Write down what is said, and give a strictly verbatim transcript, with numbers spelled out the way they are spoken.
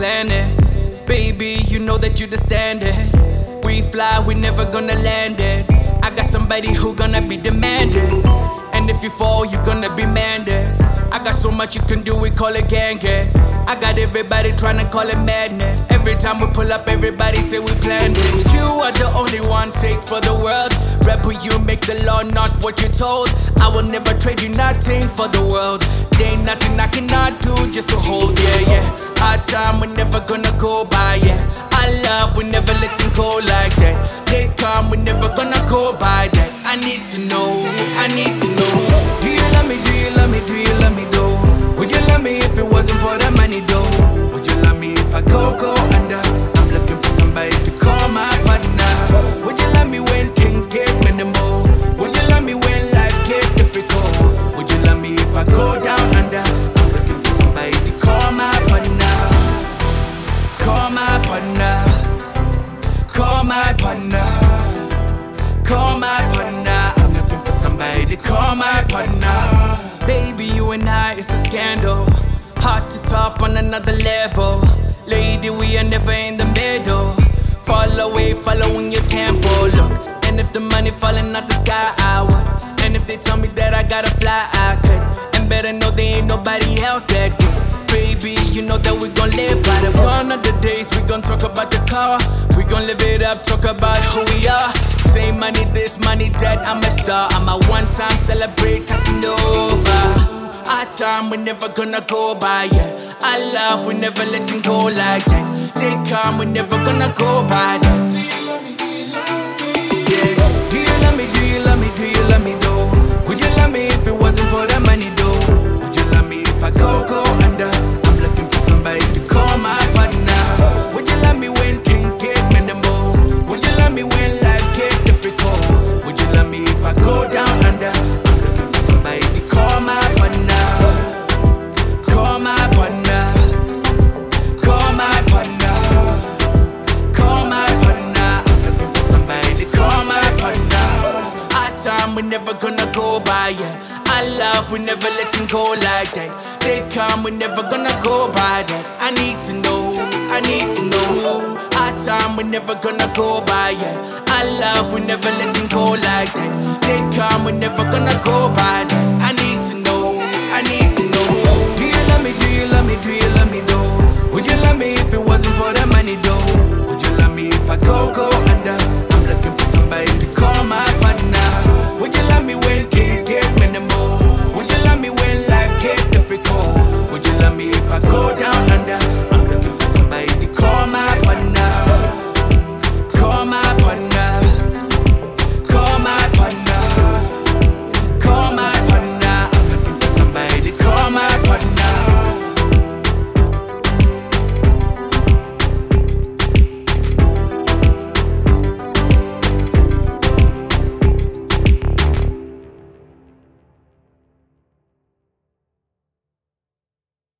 plan it. Baby, you know that you the standard. We fly, we never gonna land it. I got somebody who gonna be demanded. And if you fall, you gonna be Mendes. I got so much you can do, we call it gang gang. I got everybody tryna call it madness. Every time we pull up, everybody say we planned it. You are the only one take for the world. Rapper, you make the law, not what you're told. I will never trade you nothing for the world. There ain't nothing I cannot do just to hold, yeah, yeah. Our time, we never gonna go by, yeah. Our love, we never let it go like that. They come, we never gonna go by that. I need to know, I need to know. Do you love me, do you love me, do you love me though? Would you love me if it wasn't for the money though? Would you love me if I go, go under? I'm looking for somebody to call my partner. Would you love me when things get minimal? Would you love me when life gets difficult? Would you love me if I go down under? I'm looking for somebody to call my partner. Call my partner. Call my partner. Call my partner. I'm looking for somebody to call my partner. Baby, you and I, it's a scandal. Hard to top on another level. Lady, we are never in the middle. Fall away, following your tempo. Look, and if the money falling out the sky, I would. And if they tell me that I gotta fly, I could. And better know there ain't nobody else that good. Baby, you know that we gon' live by the one of the days. We gon' talk about the car. We gon' live it up, talk about who we are. Same money this, money that, I'm a star. I'm a one-time celebrate Casanova. Our time, we never gonna go by, yeah. Our love, we never letting go like that. They come, we never gonna go by that. Do you love me, do you love me? Yeah. Do you love me, do you love me, do you love me though? Would you love me if it wasn't for the money though? Would you love me if I go, go under? I'm looking for somebody to call my partner. Would you love me when things get minimal? Would you love me when life gets difficult? Would you love me if I go down under? I'm looking for somebody to call my partner. Call my partner. Call my partner. Call my partner. I'm looking for somebody to call my partner. Our time, we never gonna go by, yeah. Our love, we never letting go like that. They come, we never gonna go by that. I need to know, I need to know. Our time, we never gonna go by, yeah. Our love, we never letting go like that. They come, we never gonna go by that. I need to know, I need to know. Do you love me, do you love me, do you love me though? Would you love me if it wasn't for the money though? Would you love me if I go, go